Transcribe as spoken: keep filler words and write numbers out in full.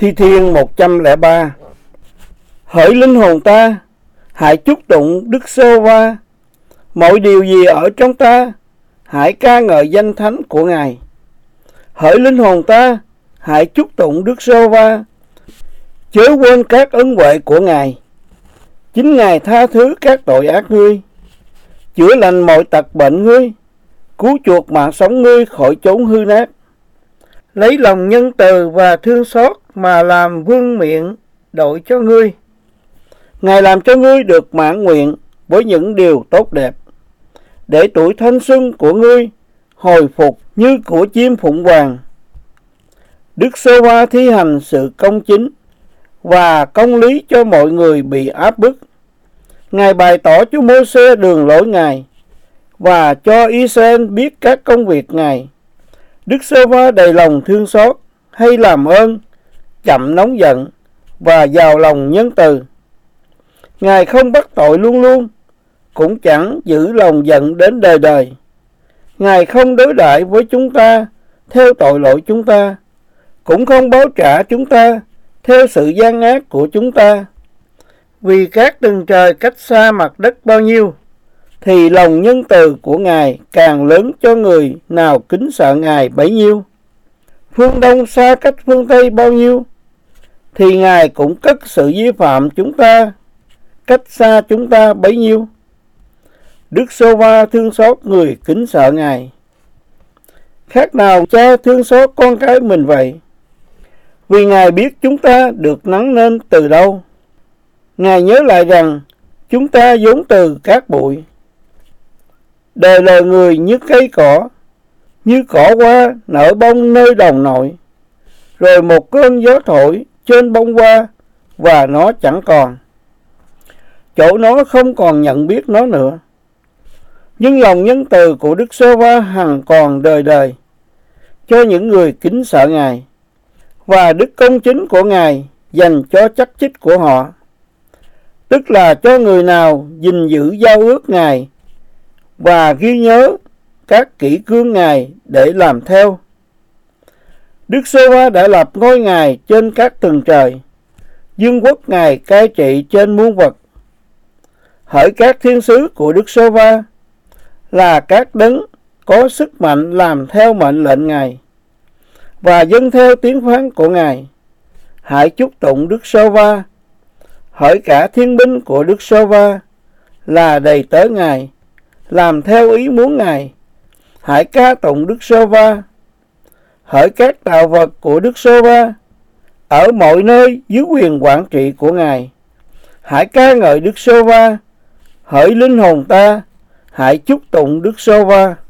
Thi Thiên một trăm lẻ ba. Hỡi linh hồn ta, hãy chúc tụng Đức Giê-hô-va. Mọi điều gì ở trong ta, hãy ca ngợi danh thánh của Ngài. Hỡi linh hồn ta, hãy chúc tụng Đức Giê-hô-va. Chớ quên các ân huệ của Ngài. Chính Ngài tha thứ các tội ác ngươi, chữa lành mọi tật bệnh ngươi, cứu chuộc mạng sống ngươi khỏi chốn hư nát. Lấy lòng nhân từ và thương xót mà làm vương miện đội cho ngươi. Ngài làm cho ngươi được mãn nguyện với những điều tốt đẹp, để tuổi thanh xuân của ngươi hồi phục như của chim phụng hoàng. Đức Giê-hô-va thi hành sự công chính và công lý cho mọi người bị áp bức. Ngài bày tỏ cho Mô-sê đường lối Ngài và cho Israel biết các công việc Ngài. Đức Giê-hô-va đầy lòng thương xót, hay làm ơn, chậm nóng giận và giàu lòng nhân từ. Ngài không bắt tội luôn luôn, cũng chẳng giữ lòng giận đến đời đời. Ngài không đối đãi với chúng ta theo tội lỗi chúng ta, cũng không báo trả chúng ta theo sự gian ác của chúng ta. Vì các tầng trời cách xa mặt đất bao nhiêu, thì lòng nhân từ của Ngài càng lớn cho người nào kính sợ Ngài bấy nhiêu. Phương Đông xa cách phương Tây bao nhiêu, thì Ngài cũng cất sự vi phạm chúng ta cách xa chúng ta bấy nhiêu. Đức Giê-hô-va thương xót người kính sợ Ngài, khác nào cha thương xót con cái mình vậy. Vì Ngài biết chúng ta được nắng nên từ đâu. Ngài nhớ lại rằng chúng ta vốn từ cát bụi. Đời lời người như cây cỏ, như cỏ hoa nở bông nơi đồng nội, rồi một cơn gió thổi trên bông hoa và nó chẳng còn. Chỗ nó không còn nhận biết nó nữa. Nhưng lòng nhân từ của Đức Giê-hô-va hằng còn đời đời cho những người kính sợ Ngài, và đức công chính của Ngài dành cho chắc chích của họ, tức là cho người nào gìn giữ giao ước Ngài và ghi nhớ các kỷ cương Ngài để làm theo. Đức Giê-hô-va đã lập ngôi Ngài trên các tầng trời, vương quốc Ngài cai trị trên muôn vật. Hỡi các thiên sứ của Đức Giê-hô-va là các đấng có sức mạnh làm theo mệnh lệnh Ngài và dâng theo tiếng phán của Ngài. Hãy chúc tụng Đức Giê-hô-va. Hỡi cả thiên binh của Đức Giê-hô-va là đầy tớ Ngài, làm theo ý muốn Ngài. Hãy ca tụng Đức Giê-hô-va. Hỡi các tạo vật của Đức Giê-hô-va ở mọi nơi dưới quyền quản trị của Ngài, hãy ca ngợi Đức Giê-hô-va. Hỡi linh hồn ta, hãy chúc tụng Đức Giê-hô-va.